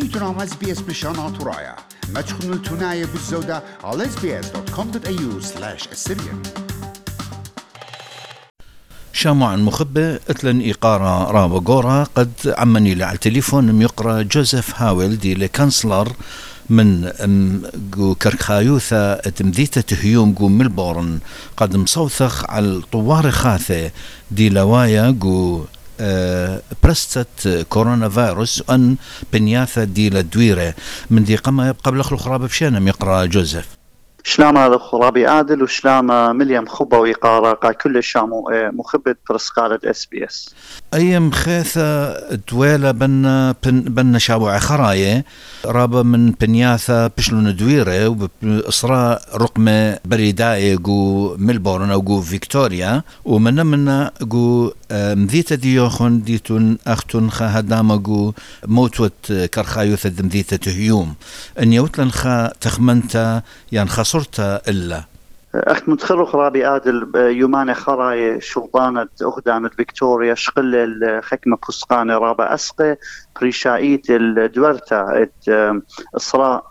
میتونم از SBS بشان ترايا ما تخنوا التناية بالزودة على sbs.com.au/Assyrian. شامع مخبة اتلن إيقارة رابا قورا قد عمني على التليفون ميقرأ جوزيف هاويل دي لكانسلر من جو كرخايوثا تمذيتة تهيوم جو ملبورن قد مصوثخ على الطوار خاثة دي لوايا جو برستة كورونا فيروس أن بنياثة دي لدويرة من دي قمة قبل الخراب بشانم يقرأ جوزيف. شلام هذا خرابي عادل وشلام مليم خبة ويقارا قا كل شامو مخبة برسقالة SBS. أيام خيثة دويلة بن شابوع خراية رابا من بنياثة بشلون دويرة وبإصراء رقم بريدائي جو ملبورن أو جو فيكتوريا ومن جو مذيتة ديوخن ديتون أختون خا هداما جو موتوت كرخايوثة مذيتة تهيوم أن يوتلن خا تخمنتا يعني خسرتا إلا أخت متخرخ رابي عادل يومان خراي شلطانة أخدامة فيكتوريا شقل الحكمة بسقانة رابا أسقي بريشايت الدورتا إصراء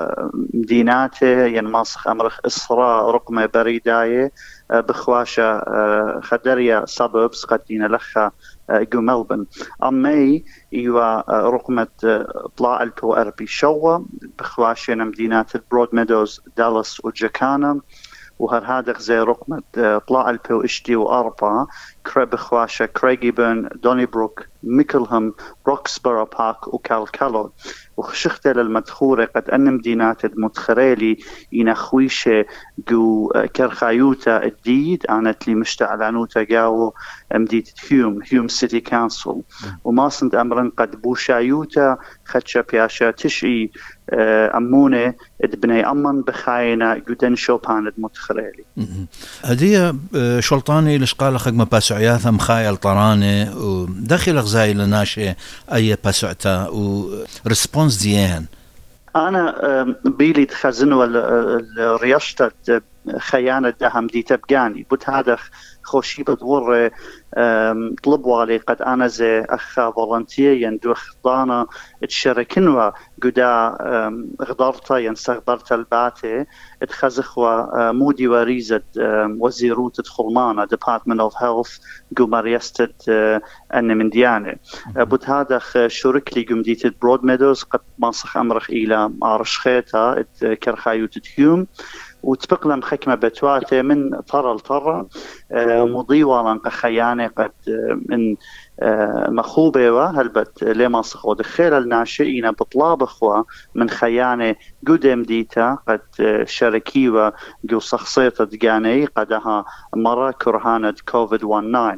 مديناته ينماسخ أمرخ إصراء رقم بريداية بخواشة خدريا سابوبس قدين لخا جو ملبن أمي إيوا رقمة طلاع البو أربي شوة بخواشة مدينات البرود ميدوز دالاس وجاكانا وهذا زي رقمة طلاع البو اشتي وأربعة بخواشة كريغيبرن دونيبروك ميكلهم روكسبورو بارك وكالكالو وخشخت للمدخورة قد أن مدينات المتخريلي ينخويشة جو كرخايوتا الديد آنت لي مشتعلانوتا جاو مدينة هيوم سيتي كانسل وما سند أمرن قد بوشايوتا خدشة بياشا تشعي أمونة ادبني أمن بخاينة جودن شوبان المتخريلي هدية شلطاني لشقال خدمة باسعياثا مخايل طراني وداخل غزاي لناشي أي باسعتا ورسبونس ديان أنا بيلي تخزنوا الرياشتة خيانة دهم دي تبقاني بوت هذا خوشي بدور طلبوا علي قد أنا زي أخا فولنتير يندو خطانا تشاركنوا قدا غدارتا ينستغبرتا الباتي اتخزخوا مودي وريزة وزيروت تخلمانا Department of Health قو مريستت أن من ديانة بود هذا شرك لي قم ديت برود ميدوز قد ماسخ أمرخ إلى عرشخيتا كرخايوت تيوم وتبقلم حكمة بتواتي من طرة لطرة مضيوالا خيانة قد من مخوبة وهلبت لما صخو دخيل الناشئين بطلاب اخوة من خيانة قدم ديتا قد شركيوة جو شخصية دقاني قدها مرة كرهانة كوفيد-19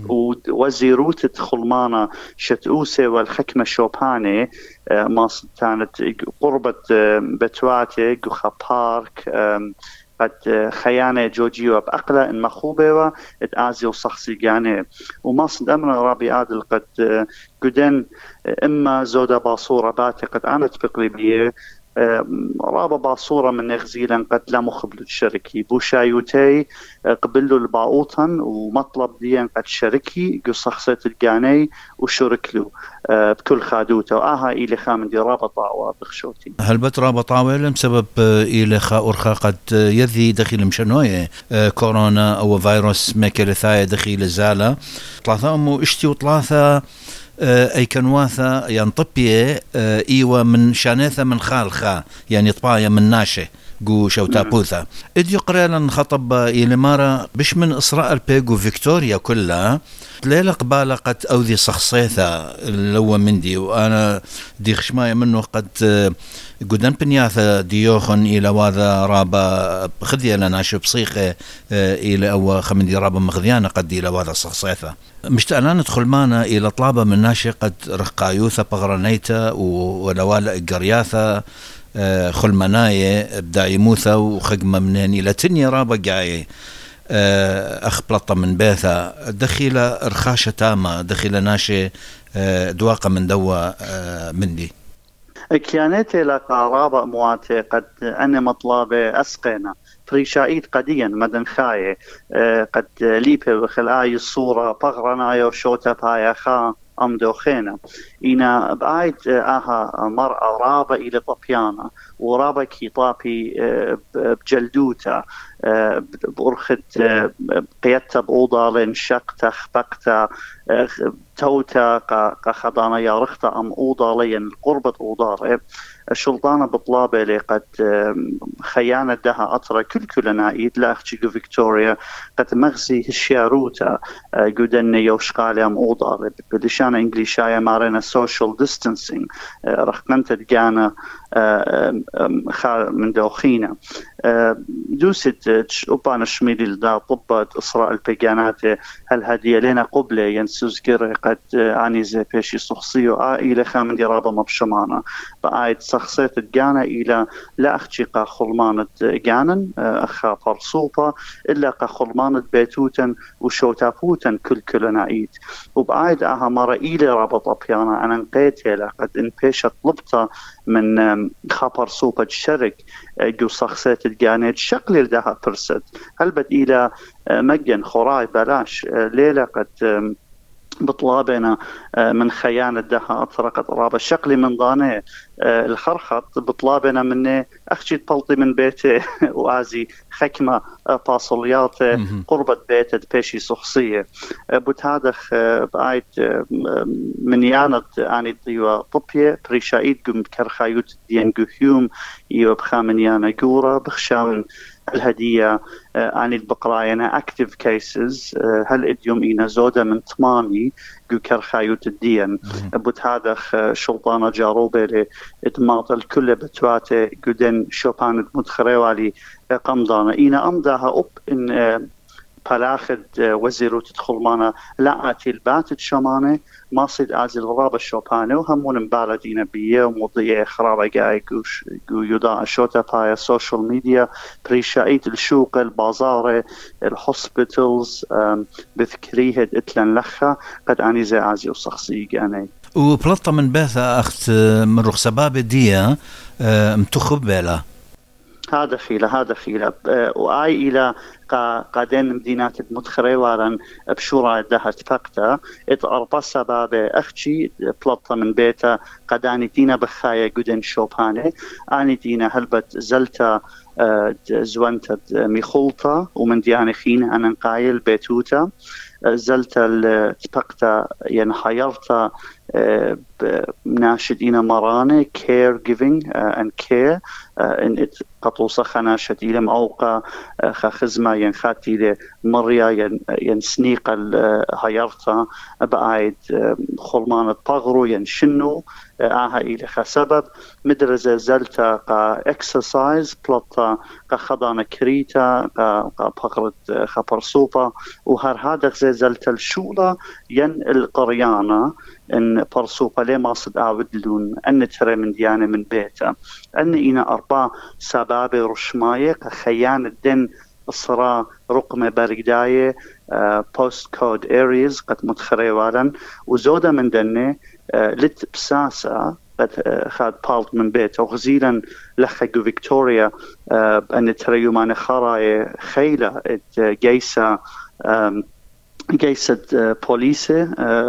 ووزيروت تخلمانا شتؤوسة والحكمة شوباني ما كانت قربة بتواتي جو بارك قد خيانة جوجيو بأقلة إن مخوبة وإتآزي وصخصي جاني وما صد أمر رابي عادل قد قدن إما زودة باصورة باتي قد أنا تبقلي بيه رابا باصورة من نغزيلا قد لا مخبل الشركي بوشايوتي قبلوا الباوطن ومطلب ديان قد شركي قو صخصة الجاني وشركلو بكل خادوته وآها إلي خامن دي رابطة بخشوتي هل بت رابطة بسبب إلي خا أرخا قد يذي دخيل مشانوية كورونا أو فيروس ميكاليثاية دخيل زالة ثلاثة أمو اشتي وثلاثة أي كنواثة يعني طبية إيوة من شانيثة من خالخا يعني طباية من ناشة جو شوتابوثا إذ يقرأ لن خطب إلى مارا بش من إسراء البيغو فيكتوريا كلها ليلة قبالة قد أوذي شخصيتها لو مندي وأنا دي خشماية منه قد قدن بنياثة ديوخن إلى واذا رابا خذية لنا بصيخة إلى أو خمندي رابا مخذيانة قد إلى واذا شخصيتها مشتألان ندخل معنا إلى طلابة من ناشي قد رقايوثة بغرانيتا ولوالة القرياثة خلمناية بدايموثة وخقمة منين إلى تنيا رابا قاية أخبلطة من بيثة دخيلة رخاشة تامة دخيلة ناشي دواقة من دوا مندي كيانتي لك رابا مواتي قد أنا مطلابة أسقينا فريشايت قديا مدن خاية قد ليبه وخلآي الصورة بغرنايا وشوتا بايا خا أم دوخينا إنا بعيد آها مرأة رابة إلى طبيانا ورابة كي طابي بجلدوتا بأرخت قيادتا بأوضا لنشقتا خبقتا توتا قخضانا يا رختا أم أوضا لين قربة أوضا الشلطانة بطلابة لقد خيانة دها أطرى كلنا إيد لاختي فيكتوريا قد مغزي هشياروتا قدن يوشقالي أم أوضا بدشان إنجليشايا مارينا social distancing رخمنت دقانا من دوخينا دوست أبانا شميلي لدا طبة إصراء البيجانات هل هدية لنا قبلة ينسوز قرر قد عني زي بيشي شخصية إلى خامن دي رابا مبشمانا بقايد شخصية جانا إلى لا أخشيقا خلمانة جانن أخا فرصوبة إلا خلمانة بيتوتا وشوتافوتا كلنا إيد وبقايد أها مرة إلى رابا طبيانا أنا نقيتها لقد إن بيشة طلبتا من خبر صوبة الشرق جو شخصية الجانيت شكل لدها فرصد هل بد إلى مجن خراي بلاش ليلة قد بطلابنا من خيانة دها أطرقت رابة شكلي من ضانه الخرخط بطلابنا مني أخشي تبلطي من بيتي وآزي خكمة باصليات قربة بيته بيشي شخصية بتهادخ بعيد من يانت آني ديوة طبية بريشايد قم كرخايوت ديان قهيوم يوبخا من يانا قورة بخشاون الهدية عن البقراينا active cases هل اديوم إينا زودة من تماني جو كرخايوت الدين بتهادخ شلطانة جاروبة لإدماط الكل بتواتي قدن شوبان مدخريوالي قمضانا إينا أمضاها أب إن بلاخد وزيرو تدخل معنا لعاتي البات شمانه ما صيد آزي الغرابة الشوبانه وهمون مبالدين بيه ومضيع خرابة جاي جو يضاع شوتا بايا سوشيال ميديا بريشايت الشوق البازار الهوسبيتالز بذكريه اتلن لخا قد اني زي آزي وشخصي جاني وبلطة من باثة أخت من رخصباب ديا متخب بلا هذا خيلة وآي إلى قادين مدينات المدخري وارن بشورة دهت فقطة اتقربا سباب أختي بلطة من بيتا قداني دينا بخايا قدن شوباني آني دينا هلبت زلتا زوانتا ميخولتا ومن دياني خين أنا نقايل بيتوتا زلتا التبقتا ينحيرتا ناشدين مرانة caregiving and care إن قطوصة خناشة إلى موقع خزمة ينخاتي لمريا ينسنيق الهيرتا بعيد خلمان الطغرو ينشنو آها إلى خسبب مدرزة زلتا exercise بلطة خضانة كريتا بقرة خبرصوبة وهر هذا زلتا الشولة ين القريانة إن برصوبة ليه ما صد عودلون أن ترى من ديانة من بيته أن إنا أربع سباب رشماية خيان الدين الصراع رقم برقداية post code areas قد متخري والا وزودة من دنة لت بساسة قد خاد بالت من بيته وغزيلا لخجو فيكتوريا أن ترى يومان خراية خيلة جيسة جيسد بوليسة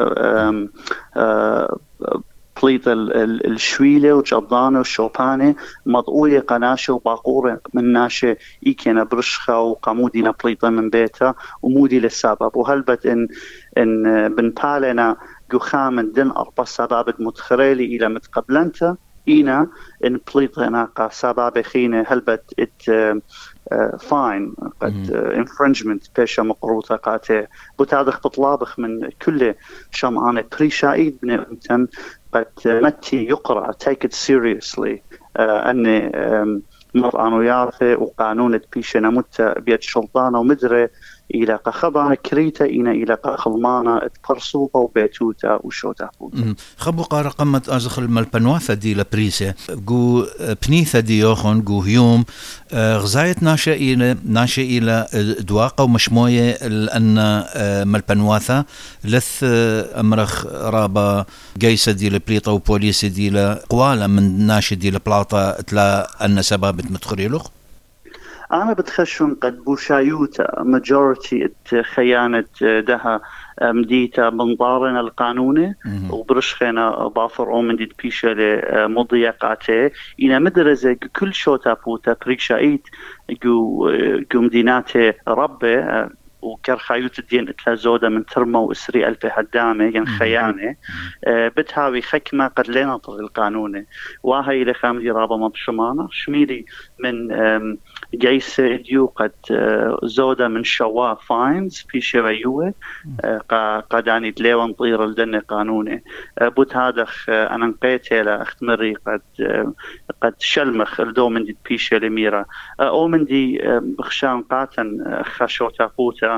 بليط الشويلة وجضانة وشوبانة مضؤولة قناشة وباقورة من ناشة إيكينا برشخة وقامودينا بليطة من بيتها ومودي للسبب وهلبت إن بنبالنا قخامن دن أربع سباب متخريلي إلى متقبلنتا إينا إن بليطنا قا سباب خينة هلبت فاين قد infringement بيشا مقروطة قاته بتادخ بطلابخ من كل شمعانة بريشايد بن أمتن قد متي يقرأ take it seriously أني مرأة يارثة وقانون بيشا نمت بيد شلطانة ومدري إلى خضانة كريتا إلى خلمانة تبرصوبة وبيتوتا وشوتا خبو قارة قمت أزخل مالبنواثة دي لبريسة قو بنيثة دي يوخن قو هيوم غزاية ناشئ إلى دواقة ومشموية لأن مالبنواثة لث أمرخ رابا جيسة دي لبريطة وبوليسة دي لقوالة من ناشئ دي لبلاطة تلا أن سبابت متخريلوخ أنا بتخشون قد بوشايوتا majority خيانة دها مديتا بنظارنا القانوني وبرشخنا بافر أومن ديت بيشة مضيقاته إنا مدرزة كل شوتا بوتا بريكشايت جو مديناته ربه وكرخايوت الدين اتلازودا من ترمى وإسري ألف هدامة ين خيانة بتهاوي خكمة قد لا نطغ القانون وهي اللي خامدي رابا مبشمانة شميلي من جيسة ديو قد زودا من شوا فاينز في شويوه قداني دليوان طير الدن قانوني بوت هادخ أنا نقيته لأختمري قد شلمخ الدو من دي بيشة لميرا أو من دي بخشان قاتن خشوتا قوتا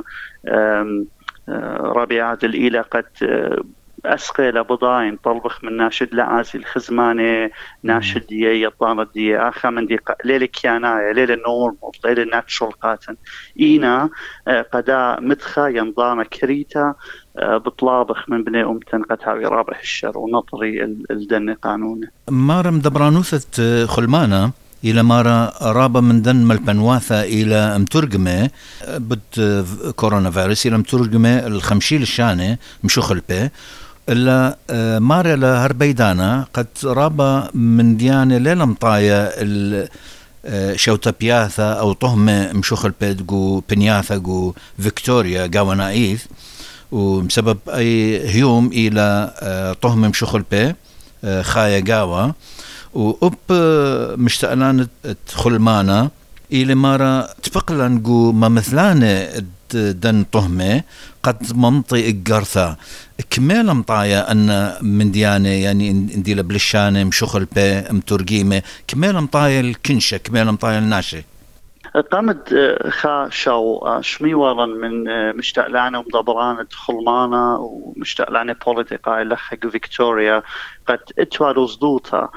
ربيعات الإيلة قد أسقيل بضاين طلبخ من ناشد لعازي الخزمانة ناشد دي يطانة دي آخر من دي ليلة كياناية ليلة نورمال ليلة ناتشل قاتن إينا قدا مدخا ينضانا كريتا بطلابخ من بني أمتن قد هاوي رابح الشر ونطري الدن قانوني مارم دبرانوثة خلمانة إلى مارا رابا من دن ملبنواثة إلى مترجمة بد كورونا فيروس إلى مترجمة الخمشيل الشانة مشوخل به إلا مارا لهربيدانا قد رابا من ديانة ليلة مطايا شوتا بياثا أو طهمة مشوخل به جو بنياثا جو فيكتوريا جاوانايث وبسبب أي هيوم إلى طهمة مشوخل به خايا جاوا وأب مشتقلان تدخل معنا إلى مرة تفقلن جو ما مثلانة دن طهمة قد منطي الجرثة كمال مطايا أن من ديانة يعني اندي لبلشانة مشغل به مترجمة كمال مطايا الكنشة كمال مطايا الناشة قامت خا شو شميورا من مشتقلانة ومدبرانة خلمانة ومشتقلانة بوليتيقا لحق فيكتوريا قد اتوالو صدوتا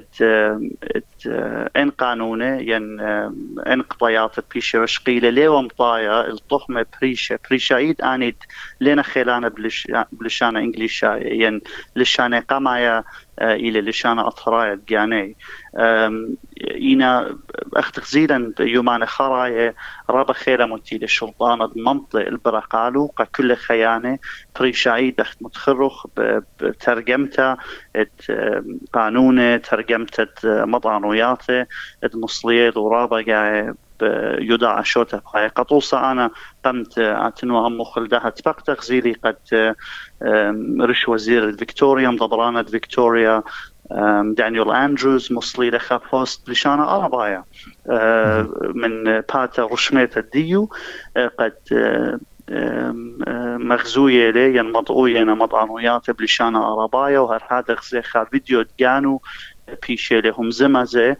ان قانونه ين ان قضايات بيشة وشقيلة ليو مطايا الطهمة بريشة عيد آنيت لنا خيلانة بلشانة انجليشاية ين لشانة قامايا إلى لشانة أطرايا الجاني إينا أختزيلا يومان خرايا رابا خيلة متيلة الشلطانة منطق البرقالو كل خيانة بريشايد أخت متخرخ بترجمتها قانونه ترجمت مضانوياته المصلية ورابا جاي يدعى شوتا بخايا قطوصة أنا قمت أتنوى أمو خلدها تفق تغزيلي قد رش وزير فيكتوريا مضبرانة فيكتوريا دانيال أندروز مصلي لخا بوست لشانة أربايا من باتا رشميت الديو قد مغزوية لي ين مضعوية مضانويات بلشانة أربايا وهر هذا غزيخا فيديو تجانو بيشي لهم زمزة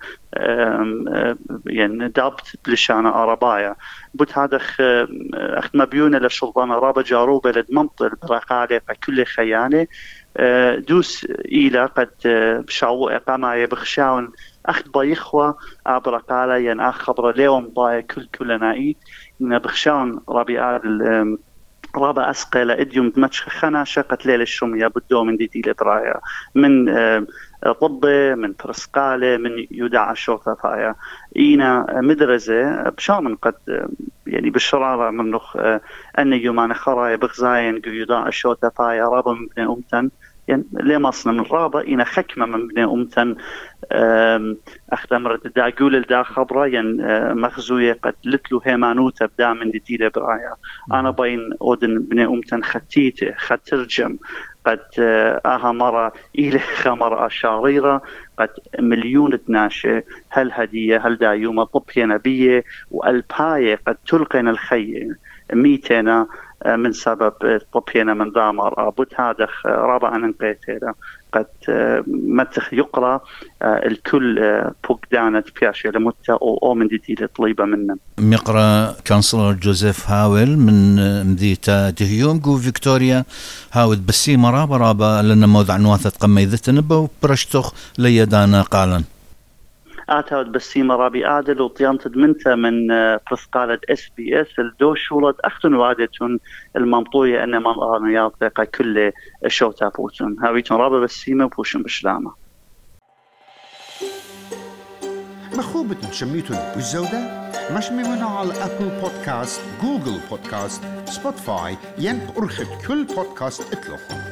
يعني دابت بلشانة أربايا بوت هذا أخت مبيونة للشلطانة رابا جاروبة لدمنطل برقالة كل خيانة دوس إلى قد بشعو إقامة بخشاون أخت بايخوة برقالة ين أخ خبر ليوم باي كل نايت إن بخشاون ربيعات رابع أسقى إديوم دمشق خنا شقت ليلة الشمية بدو من دي لبرايا من طبة من برسقالة من يدعى الشرطة فايا إينا مدرزة بشامن قد يعني بالشرارة من نخ أن يومان خرايا بغزاين يدعى الشرطة فايا رابع من بني أمتن يعني ليه مصنع من رابع إنا خكمة من بني أمتن أختمرت دا قول الدا خبرة ين مخزوية قد لتلو هيمانوتا بدا من دي لبرايا أنا باين أودن بني أمتن ختيته خترجم قد آها مرة إلى خمرة شاريرة قد مليون تناشة هل هدية هل دا يوم طبية نبية والباية قد تلقين الخي ميتنا من سبب طبينا من دامر أبوت هذا رابع ننقيته قد متخ يقرأ الكل بوكدانة بياشي لمتة أو من دي طليبة منه مقرأ كانسلر جوزيف هاول من مدينة دهيوم جو فيكتوريا هاود بسي رابا لأن موضع نواثة قميذة نبا وبرشتخ ليدانا قالا آتاود بسيمة رابي آدل وطيانتد منتا من برسقالة SBS الدو شولد أختن وادتون المنطوية أن مالغانيات بقى كل شوتا بوتون هاويتون رابا بسيمة وبوشن بشلامة مخوبة شميتون بالزودة مش ممنوع على أبل بودكاست، جوجل بودكاست، سبوتيفاي، ينب أرخد كل بودكاست اتلوخن.